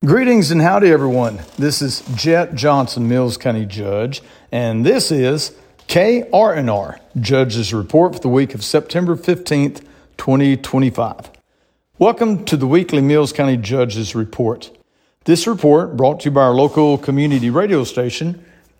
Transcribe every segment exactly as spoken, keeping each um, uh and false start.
Greetings and howdy, everyone. This is Jet Johnson, Mills County Judge, and this is K R N R, Judge's Report for the week of September fifteenth, twenty twenty-five. Welcome to the weekly Mills County Judge's Report. This report brought to you by our local community radio station,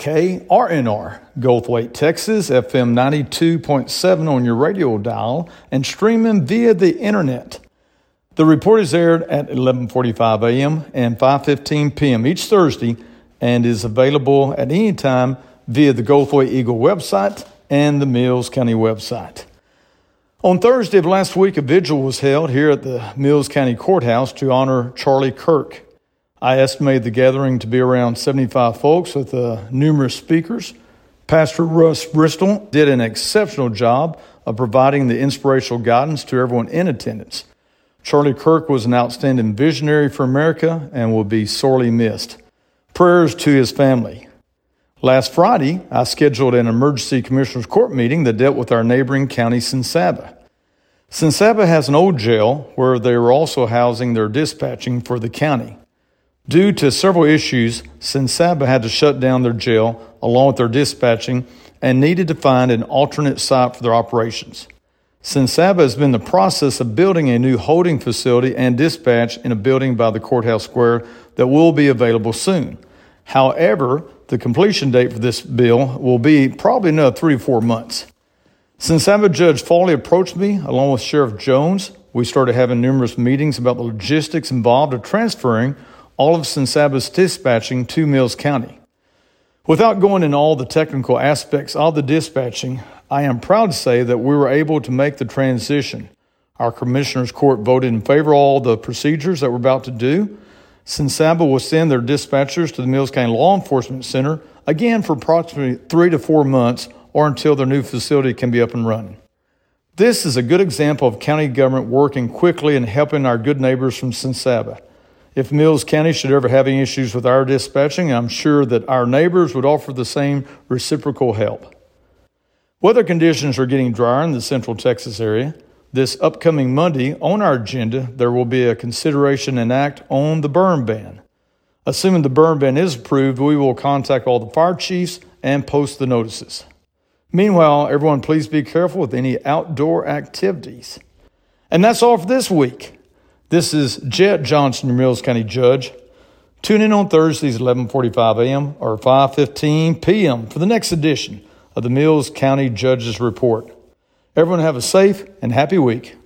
K R N R, Goldthwaite, Texas, F M ninety-two point seven on your radio dial, and streaming via the internet. The report is aired at eleven forty-five a.m. and five fifteen p.m. each Thursday and is available at any time via the Goldthwaite Eagle website and the Mills County website. On Thursday of last week, a vigil was held here at the Mills County Courthouse to honor Charlie Kirk. I estimate the gathering to be around seventy-five folks with uh, numerous speakers. Pastor Russ Bristol did an exceptional job of providing the inspirational guidance to everyone in attendance. Charlie Kirk was an outstanding visionary for America and will be sorely missed. Prayers to his family. Last Friday, I scheduled an emergency commissioners court meeting that dealt with our neighboring county, San Saba. San Saba has an old jail where they were also housing their dispatching for the county. Due to several issues, San Saba had to shut down their jail along with their dispatching and needed to find an alternate site for their operations. San Saba has been in the process of building a new holding facility and dispatch in a building by the courthouse square that will be available soon. However, the completion date for this bill will be probably another three to four months. San Saba Judge Foley approached me along with Sheriff Jones. We started having numerous meetings about the logistics involved of transferring all of San Saba's dispatching to Mills County. Without going into all the technical aspects of the dispatching, I am proud to say that we were able to make the transition. Our Commissioners Court voted in favor of all the procedures that we're about to do. San Saba will send their dispatchers to the Mills County Law Enforcement Center, again for approximately three to four months or until their new facility can be up and running. This is a good example of county government working quickly and helping our good neighbors from San Saba. If Mills County should ever have any issues with our dispatching, I'm sure that our neighbors would offer the same reciprocal help. Weather conditions are getting drier in the central Texas area. This upcoming Monday on our agenda, there will be a consideration and act on the burn ban. Assuming the burn ban is approved, we will contact all the fire chiefs and post the notices. Meanwhile, everyone please be careful with any outdoor activities. And that's all for this week. This is Jet Johnson, your Mills County Judge. Tune in on Thursdays at eleven forty-five a.m. or five fifteen p.m. for the next edition of the Mills County Judge's Report. Everyone have a safe and happy week.